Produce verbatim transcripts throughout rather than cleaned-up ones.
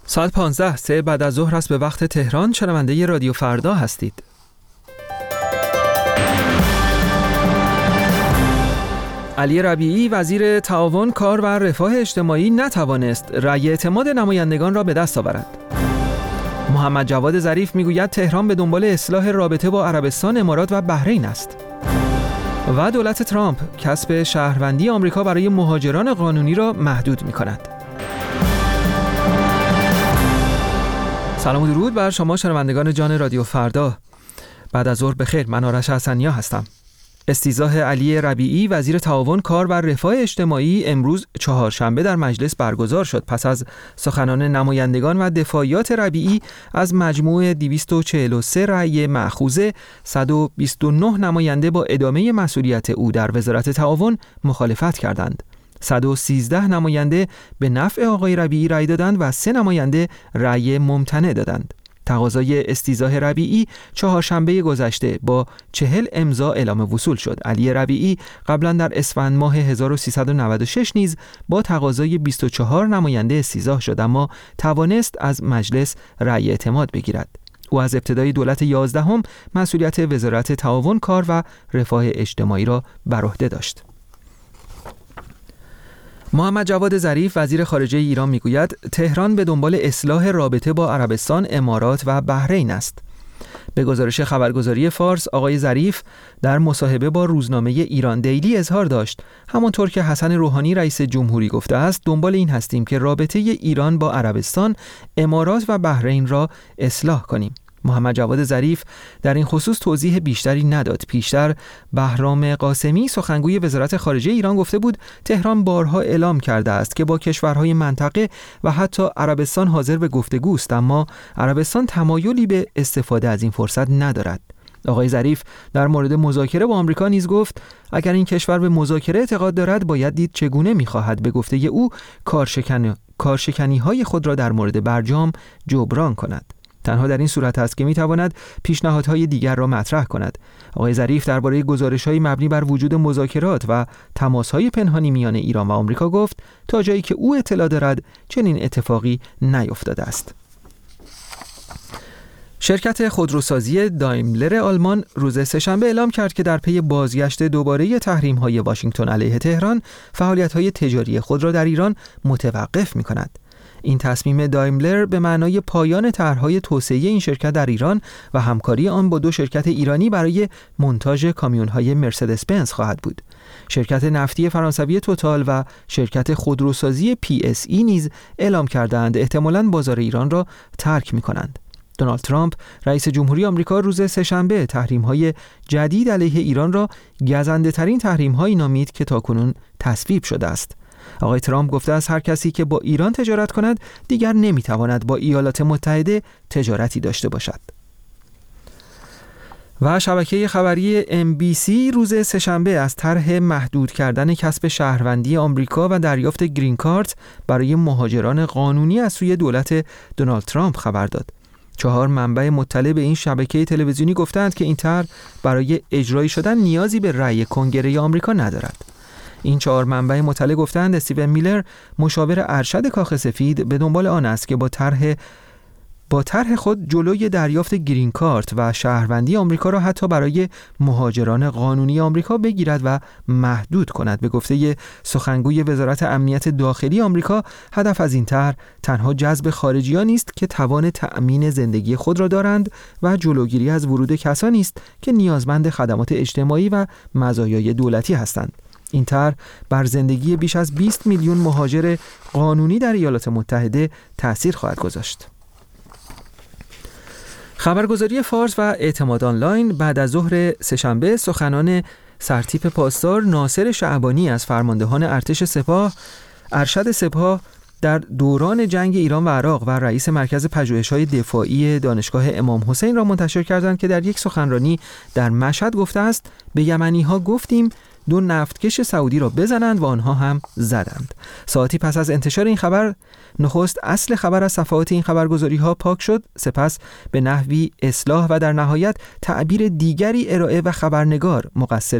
ساعت پانزده سه بعد از ظهر است به وقت تهران. شنونده رادیو فردا هستید. علی ربیعی وزیر تعاون، کار و رفاه اجتماعی نتوانست رأی اعتماد نمایندگان را به دست آورد. محمد جواد ظریف میگوید تهران به دنبال اصلاح رابطه با عربستان، امارات و بحرین است. و دولت ترامپ کسب شهروندی آمریکا برای مهاجران قانونی را محدود می‌کند. سلام و درود بر شما شنوندگان جان رادیو فردا. بعد از ظهر بخیر. من آرش حسنیا هستم. استیضاح علی ربیعی وزیر تعاون، کار و رفاه اجتماعی امروز چهارشنبه در مجلس برگزار شد. پس از سخنان نمایندگان و دفاعیات ربیعی از مجموع دویست و چهل و سه رأی مأخوذه، صد و بیست و نه نماینده با ادامه مسئولیت او در وزارت تعاون مخالفت کردند. صد و سیزده نماینده به نفع آقای ربیعی رأی دادند و سه نماینده رأی ممتنع دادند. تقاضای استیضاح ربیعی چهارشنبه گذشته با چهل امضا اعلام وصول شد. علی ربیعی قبلا در اسفند ماه هزار و سیصد و نود و شش نیز با تقاضای بیست و چهار نماینده استیضاح شد، اما توانست از مجلس رأی اعتماد بگیرد. او از ابتدای دولت یازدهم مسئولیت وزارت تعاون، کار و رفاه اجتماعی را بر عهده داشت. محمد جواد ظریف وزیر خارجه ایران میگوید تهران به دنبال اصلاح رابطه با عربستان، امارات و بحرین است. به گزارش خبرگزاری فارس، آقای ظریف در مصاحبه با روزنامه ایران دیلی اظهار داشت همانطور که حسن روحانی رئیس جمهوری گفته است، دنبال این هستیم که رابطه ایران با عربستان، امارات و بحرین را اصلاح کنیم. محمد جواد ظریف در این خصوص توضیح بیشتری نداد. پیشتر بهرام قاسمی سخنگوی وزارت خارجه ایران گفته بود تهران بارها اعلام کرده است که با کشورهای منطقه و حتی عربستان حاضر به گفتگوست، اما عربستان تمایلی به استفاده از این فرصت ندارد. آقای ظریف در مورد مذاکره با آمریکا نیز گفت اگر این کشور به مذاکره اعتقاد دارد باید دید چگونه می‌خواهد به گفته او کارشکن کارشکنی‌های خود را در مورد برجام جبران کند. تنها در این صورت است که میتواند پیشنهادهای دیگر را مطرح کند. آقای ظریف درباره گزارش‌های مبنی بر وجود مذاکرات و تماس‌های پنهانی میان ایران و آمریکا گفت تا جایی که او اطلاع دارد چنین اتفاقی نیفتاده است. شرکت خودروسازی دایملر آلمان روز سه‌شنبه اعلام کرد که در پی بازگشت دوباره تحریم‌های واشنگتن علیه تهران، فعالیت‌های تجاری خود را در ایران متوقف می‌کند. این تصمیم دایملر به معنای پایان طرح‌های توسعه این شرکت در ایران و همکاری آن با دو شرکت ایرانی برای مونتاژ کامیون‌های مرسدس بنز خواهد بود. شرکت نفتی فرانسوی توتال و شرکت خودروسازی پی اس ای نیز اعلام کردند احتمالاً بازار ایران را ترک می‌کنند. دونالد ترامپ رئیس جمهوری آمریکا روز سه‌شنبه تحریم‌های جدید علیه ایران را گزنده‌ترین تحریم‌هایی نامید که تاکنون تصویب شده است. آقای ترامپ گفته است هر کسی که با ایران تجارت کند دیگر نمیتواند با ایالات متحده تجارتی داشته باشد. و شبکه خبری ام بی سی روز سه‌شنبه از طرح محدود کردن کسب شهروندی آمریکا و دریافت گرین کارت برای مهاجران قانونی از سوی دولت دونالد ترامپ خبر داد. چهار منبع مطلع به این شبکه تلویزیونی گفتند که این طرح برای اجرایی شدن نیازی به رأی کنگره آمریکا ندارد. این چهار منبع مطلع گفتند استیون میلر، مشاور ارشد کاخ سفید، به دنبال آن است که با طرح با طرح خود جلوی دریافت گرین کارت و شهروندی آمریکا را حتی برای مهاجران قانونی آمریکا بگیرد و محدود کند. به گفته سخنگوی وزارت امنیت داخلی آمریکا، هدف از این طرح تنها جذب خارجیان نیست که توان تأمین زندگی خود را دارند و جلوگیری از ورود کسانی است که نیازمند خدمات اجتماعی و مزایای دولتی هستند. این طرح بر زندگی بیش از بیست میلیون مهاجر قانونی در ایالات متحده تأثیر خواهد گذاشت. خبرگزاری فارس و اعتماد آنلاین بعد از ظهر سه‌شنبه سخنان سرتیپ پاسدار ناصر شعبانی از فرماندهان ارتش سپاه، ارشد سپاه در دوران جنگ ایران و عراق و رئیس مرکز پژوهش‌های دفاعی دانشگاه امام حسین را منتشر کردند که در یک سخنرانی در مشهد گفته است به یمنی‌ها گفتیم دو نفتکش سعودی را بزنند و آنها هم زدند. ساعتی پس از انتشار این خبر، نخست اصل خبر از صفحات این خبرگزاری‌ها پاک شد، سپس به نحوی اصلاح و در نهایت تعبیر دیگری ارائه و خبرنگار مقصر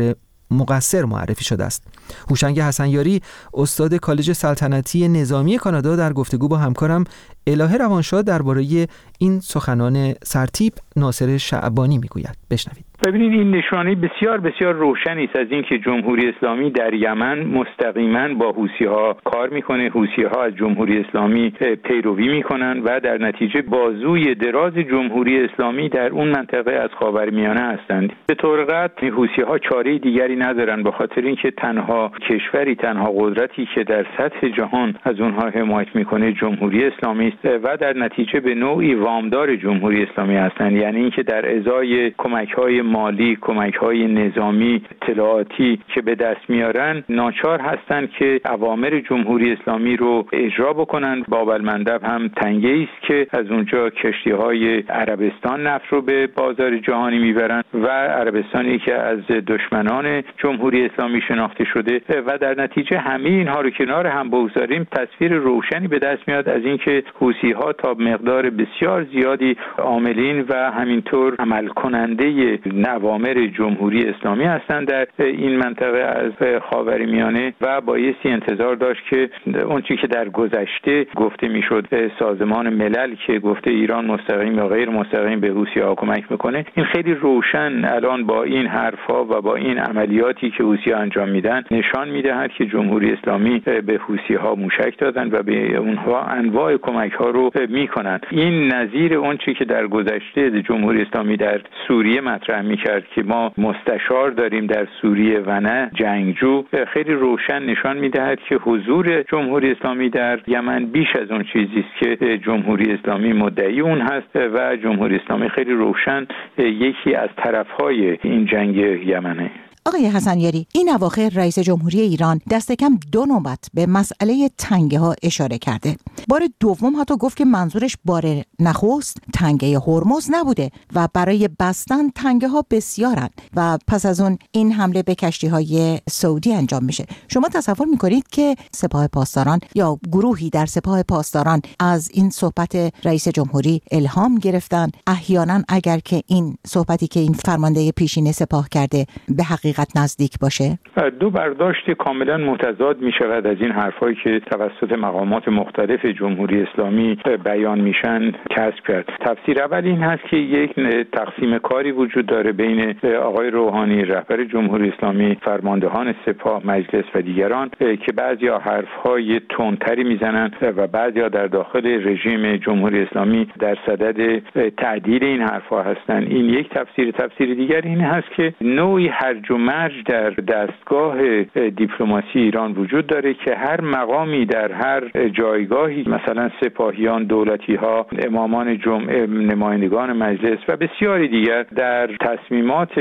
مقصر معرفی شده است. هوشنگ حسنیاری استاد کالج سلطنتی نظامی کانادا در گفتگو با همکارم الهه روانشاد درباره این سخنان سرتیپ ناصر شعبانی میگوید. بشنوید. ببینید این نشانه بسیار بسیار روشنی است از اینکه جمهوری اسلامی در یمن مستقیما با حوثی‌ها کار میکنه. حوثی‌ها از جمهوری اسلامی پیروی میکنن و در نتیجه بازوی دراز جمهوری اسلامی در اون منطقه از خاورمیانه هستند. به طور قطع حوثی‌ها چاره دیگری ندارن، به خاطر اینکه تنها کشوری، تنها قدرتی که در سطح جهان از اونها حمایت میکنه جمهوری اسلامی است و در نتیجه به نوعی وامدار جمهوری اسلامی هستند. یعنی اینکه در ازای کمک‌های مالی، کمک‌های نظامی، اطلاعاتی که به دست میارن ناچار هستند که اوامر جمهوری اسلامی رو اجرا بکنن. باب المندب هم تنگه است که از اونجا کشتی‌های عربستان نفت رو به بازار جهانی میبرن و عربستانی که از دشمنان جمهوری اسلامی شناخته شده و در نتیجه همه اینها رو کنار هم بگذاریم تصویر روشنی به دست میاد از اینکه حوثی‌ها تا مقدار بسیار زیادی عاملین و همینطور عمل کننده اوامر جمهوری اسلامی هستند در این منطقه از خاورمیانه و بایستی انتظار داشت که اون چیزی که در گذشته گفته میشد سازمان ملل که گفته ایران مستقیم یا غیر مستقیم به حوثی‌ها کمک میکنه، این خیلی روشن الان با این حرفا و با این عملیاتی که حوثی‌ها انجام میدن نشان میدهد که جمهوری اسلامی به حوثی‌ها موشک دادن و به اونها انواع کمک‌ها رو میکنن. این نظیر اون چیزی که در گذشته جمهوری اسلامی در سوریه مطرح میکرد که ما مستشار داریم در سوریه و نه جنگجو، خیلی روشن نشان میدهد که حضور جمهوری اسلامی در یمن بیش از اون چیزی است که جمهوری اسلامی مدعی اون هست و جمهوری اسلامی خیلی روشن یکی از طرفهای این جنگ یمنه. آقای حسنیاری، این اواخر رئیس جمهوری ایران دست کم دو نوبت به مسئله تنگه ها اشاره کرده. بار دوم حتی گفت که منظورش بار نخست تنگه هرمز نبوده و برای بستن تنگه ها بسیارن و پس از اون این حمله به کشتی های سعودی انجام میشه. شما تصور میکنید که سپاه پاسداران یا گروهی در سپاه پاسداران از این صحبت رئیس جمهوری الهام گرفتن؟ احیانا اگر که این صحبتی که این فرمانده پیشین سپاه کرده به حقیقت نزدیک باشه؟ دو برداشت کاملا متضاد می شود از این حرفایی که توسط مقامات مختلف جمهوری اسلامی بیان میشن کسب کرد. تفسیر اول این هست که یک تقسیم کاری وجود داره بین آقای روحانی رهبر جمهوری اسلامی، فرماندهان سپاه، مجلس و دیگران که بعضیا حرفهای تندتری میزنن و بعضیا در داخل رژیم جمهوری اسلامی در صدد تعدیل این حرفها هستن. این یک تفسیر. تفسیر دیگر این هست که نوعی هرج و مرج در دستگاه دیپلماسی ایران وجود داره که هر مقامی در هر جایگاهی، مثلا سپاهیان، دولتی‌ها، امامان جمعه، نمایندگان مجلس و بسیاری دیگر در تصمیمات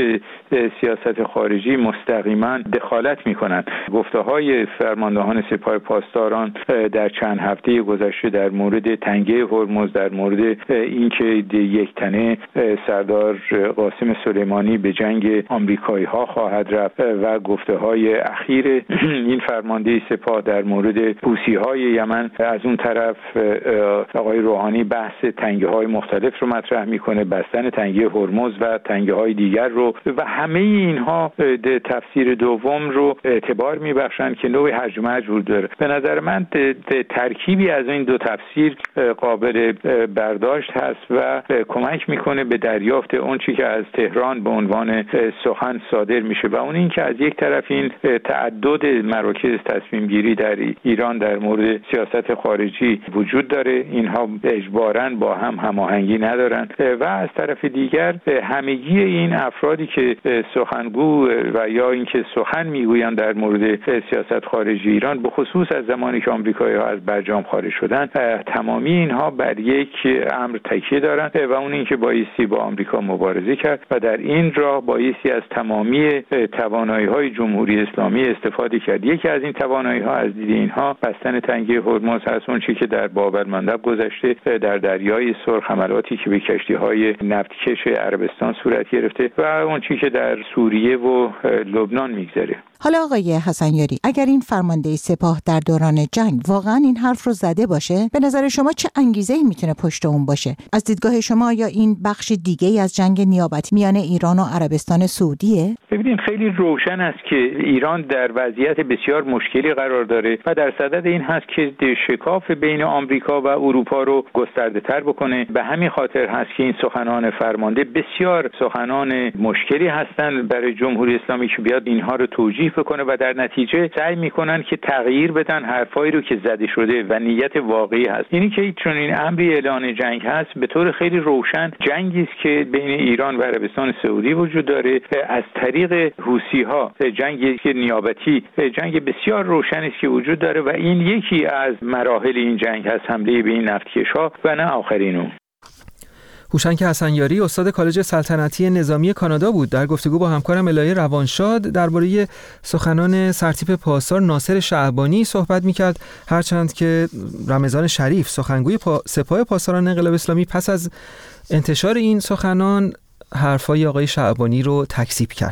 سیاست خارجی مستقیما دخالت می‌کنند. گفته‌های فرماندهان سپاه پاسداران در چند هفته گذشته در مورد تنگه هرمز، در مورد اینکه یک تنه سردار قاسم سلیمانی به جنگ آمریکایی‌ها خواهد رفت و گفته‌های اخیر این فرمانده سپاه در مورد حوثی‌های یمن، از اون طرف آقای روحانی بحث تنگه‌های مختلف رو مطرح می‌کنه، بستن تنگه هرمز و تنگه‌های دیگر رو، و همه اینها تفسیر دوم رو اعتبار می‌بخشند که نوع هرج و مرج وجود داره. به نظر من ترکیبی از این دو تفسیر قابل برداشت هست و کمک می‌کنه به دریافت اون چیزی که از تهران به عنوان سخن صادر میشه و اون این که از یک طرف این تعدد مراکز تصمیم گیری در ایران در مورد سیاست خارجی وجود داره، اینها اجباراً با هم هماهنگی ندارن، و از طرف دیگر همگی این افرادی که سخنگو و یا اینکه سخن میگویند در مورد سیاست خارجی ایران، به خصوص از زمانی که آمریکایی‌ها از برجام خارج شدن، تمامی اینها بر یک امر تکیه دارن و اون این که بایستی با آمریکا مبارزه کرد و در این راه بایستی از تمامی توانایی‌های جمهوری اسلامی استفاده کرد. یکی از این توانایی‌ها از دید اینها بستن تنگه هرمز هست، اون چیزی که در باب المندب گذشته در دریای سرخ حملاتی که به کشتی‌های نفتکش عربستان صورت گرفته و اون چیزی که در سوریه و لبنان میگذره. حالا آقای حسنیاری، اگر این فرمانده سپاه در دوران جنگ واقعا این حرف رو زده باشه، به نظر شما چه انگیزه‌ای میتونه پشت اون باشه؟ از دیدگاه شما یا این بخش دیگه‌ای از جنگ نیابتی میان ایران و عربستان سعودیه؟ ببینید خیلی روشن است که ایران در وضعیت بسیار مشکلی قرار داره و در صدد این هست که شکاف بین آمریکا و اروپا رو گسترده تر بکنه. به همین خاطر هست که این سخنان فرمانده بسیار سخنان مشکلی هستند برای جمهوری اسلامی که بیاد اینها رو توجیه بکنه و در نتیجه سعی میکنن که تغییر بدن حرفایی رو که زده شده و نیت واقعی هست. یعنی که چون این امری اعلان جنگ هست به طور خیلی روشن جنگی است که بین ایران و عربستان سعودی وجود داره از طریق حوثی ها، جنگی که نیابتی، جنگ بسیار روشنی است که وجود داره و این یکی از مراحل این جنگ هست، حمله به این نفتکش‌ها و نه آخرین اون. هوشنگ حسنیاری استاد کالج سلطنتی نظامی کانادا بود. در گفتگو با همکارم الهه روانشاد درباره سخنان سرتیپ پاسدار ناصر شعبانی صحبت می‌کرد، هرچند که رمضان شریف سخنگوی پا... سپاه پاسداران انقلاب اسلامی پس از انتشار این سخنان حرفای آقای شعبانی رو تکذیب کرد.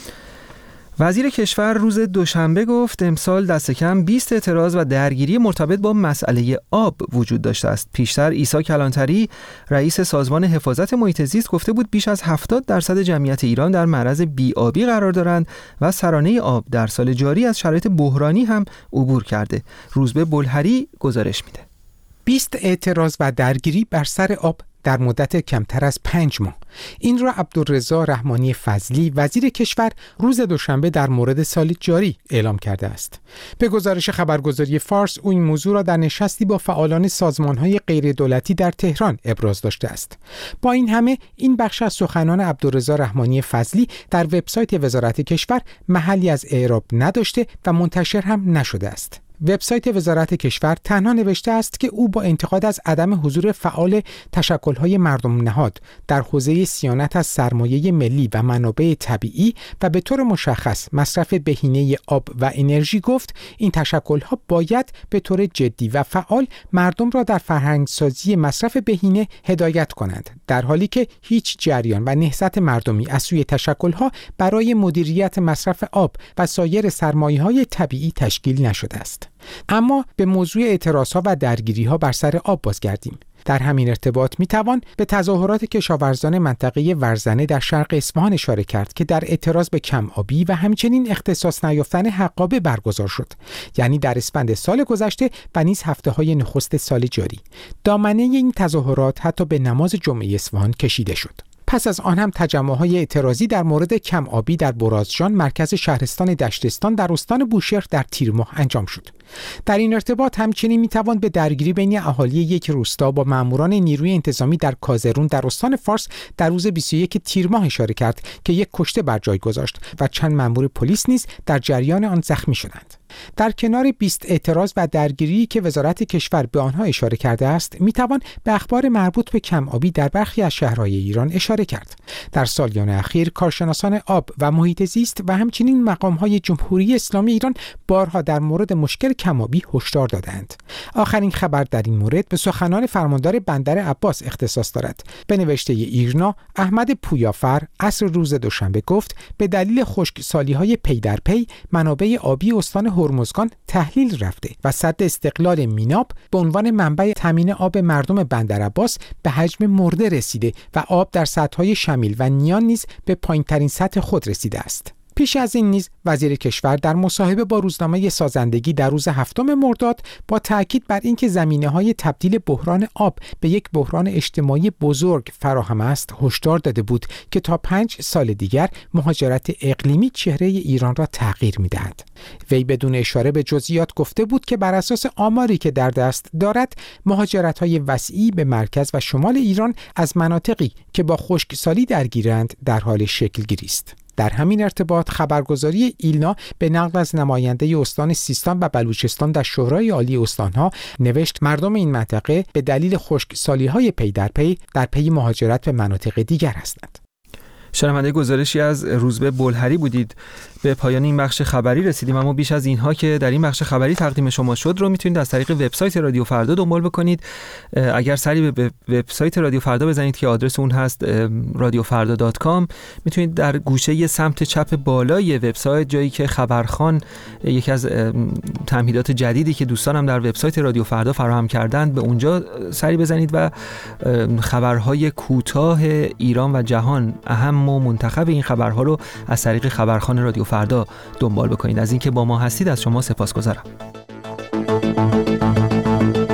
وزیر کشور روز دوشنبه گفت امسال دست کم بیست اعتراض و درگیری مرتبط با مسئله آب وجود داشته است. پیشتر عیسی کلانتری رئیس سازمان حفاظت محیط زیست گفته بود بیش از هفتاد درصد جمعیت ایران در معرض بی‌آبی قرار دارند و سرانه آب در سال جاری از شرایط بحرانی هم عبور کرده. روزبه بلهری گزارش میده. بیست اعتراض و درگیری بر سر آب در مدت کمتر از پنج ماه. این را عبدالرضا رحمانی فضلی وزیر کشور روز دوشنبه در مورد سال جاری اعلام کرده است. به گزارش خبرگزاری فارس او این موضوع را در نشستی با فعالان سازمان‌های غیر دولتی در تهران ابراز داشته است. با این همه این بخش از سخنان عبدالرضا رحمانی فضلی در وبسایت وزارت کشور محلی از اعراب نداشته و منتشر هم نشده است. وبسایت وزارت کشور تنها نوشته است که او با انتقاد از عدم حضور فعال تشکل‌های مردم نهاد در حوزه صیانت از سرمایه ملی و منابع طبیعی و به طور مشخص مصرف بهینه آب و انرژی گفت این تشکل‌ها باید به طور جدی و فعال مردم را در فرهنگسازی مصرف بهینه هدایت کنند، در حالی که هیچ جریان و نهضت مردمی از سوی تشکل‌ها برای مدیریت مصرف آب و سایر سرمایه‌های طبیعی تشکیل نشده است. اما به موضوع اعتراضها و درگیری‌ها بر سر آب بازگردیم. در همین ارتباط میتوان به تظاهرات کشاورزان منطقه ورزنه در شرق اصفهان اشاره کرد که در اعتراض به کم آبی و همچنین اختصاص نیافتن حقابه برگزار شد، یعنی در اسفند سال گذشته و نیز هفته‌های نخست سال جاری. دامنه این تظاهرات حتی به نماز جمعه اصفهان کشیده شد. پس از آن هم تجمع‌های اعتراضی در مورد کم آبی در برازجان مرکز شهرستان دشتستان در استان بوشهر در تیر ماه انجام شد. در این ارتباط همچنین میتوان به درگیری بین اهالی یک روستا با ماموران نیروی انتظامی در کازرون در استان فارس در روز بیست و یک تیر ماه اشاره کرد که یک کشته بر جای گذاشت و چند مامور پلیس نیز در جریان آن زخمی شدند. در کنار بیست اعتراض و درگیری که وزارت کشور به آنها اشاره کرده است، میتوان به اخبار مربوط به کم آبی در برخی از شهرهای ایران اشاره کرد. در سالیان اخیر کارشناسان آب و محیط زیست و همچنین مقام‌های جمهوری اسلامی ایران بارها در مورد مشکل کم آبی هشدار دادند. آخرین خبر در این مورد به سخنان فرماندار بندر عباس اختصاص دارد. به نوشته ایرنا، احمد پویافر عصر روز دوشنبه گفت به دلیل خشکسالی‌های پی در پی منابع آبی استان هرمزگان تحلیل رفته و سد استقلال میناب به عنوان منبع تامین آب مردم بندر عباس به حجم مرده رسیده و آب در سطح‌های شمیل و نیان نیز به پایین‌ترین سطح خود رسیده است. پیش از این نیز وزیر کشور در مصاحبه با روزنامه سازندگی در روز هفتم مرداد با تاکید بر اینکه زمینه‌های تبدیل بحران آب به یک بحران اجتماعی بزرگ فراهم است هشدار داده بود که تا پنج سال دیگر مهاجرت اقلیمی چهره ایران را تغییر می‌دهد. وی بدون اشاره به جزئیات گفته بود که بر اساس آماری که در دست دارد مهاجرت‌های وسیعی به مرکز و شمال ایران از مناطقی که با خشکسالی درگیرند در حال شکل‌گیری است. در همین ارتباط خبرگزاری ایلنا به نقل از نماینده استان سیستان و بلوچستان در شورای عالی استانها نوشت مردم این منطقه به دلیل خشکسالی‌های پی در پی در پی مهاجرت به مناطق دیگر هستند. شنونده گزارشی از روزبه بلهری بودید. به پایان این بخش خبری رسیدیم، اما بیش از اینها که در این بخش خبری تقدیم شما شد رو میتونید از طریق وبسایت رادیو فردا دنبال بکنید. اگر سری به وبسایت رادیو فردا بزنید که آدرس اون هست رادیو فردا دات کام، میتونید در گوشه سمت چپ بالای وبسایت جایی که خبرخوان، یکی از تمهیدات جدیدی که دوستانم در وبسایت رادیو فردا فراهم کردند، به اونجا سری بزنید و خبرهای کوتاه ایران و جهان، اهم تم و منتخب این خبرها رو از طریق خبرخوان رادیو فردا دنبال بکنید. از اینکه با ما هستید از شما سپاسگزارم.